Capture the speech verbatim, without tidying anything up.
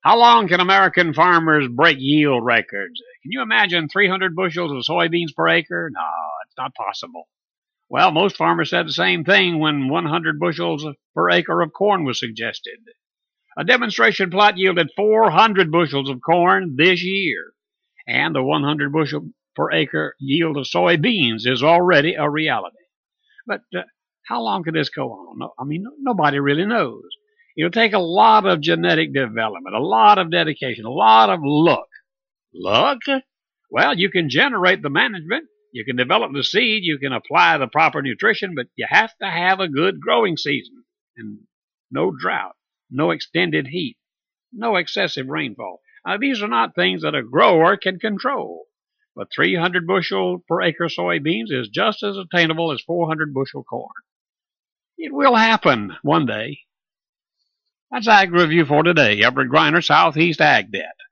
How long can American farmers break yield records? Can you imagine three hundred bushels of soybeans per acre? No, it's not possible. Well, most farmers said the same thing when one hundred bushels per acre of corn was suggested. A demonstration plot yielded four hundred bushels of corn this year, and the one hundred bushel per acre yield of soybeans is already a reality. But uh, how long can this go on? No, I mean, nobody really knows. It'll take a lot of genetic development, a lot of dedication, a lot of luck. Luck? Well, you can generate the management, you can develop the seed, you can apply the proper nutrition, but you have to have a good growing season and no drought, no extended heat, no excessive rainfall. Now, these are not things that a grower can control, but three hundred bushel per acre soybeans is just as attainable as four hundred bushel corn. It will happen one day. That's Ag Review for today. Everett Griner, Southeast Ag Net.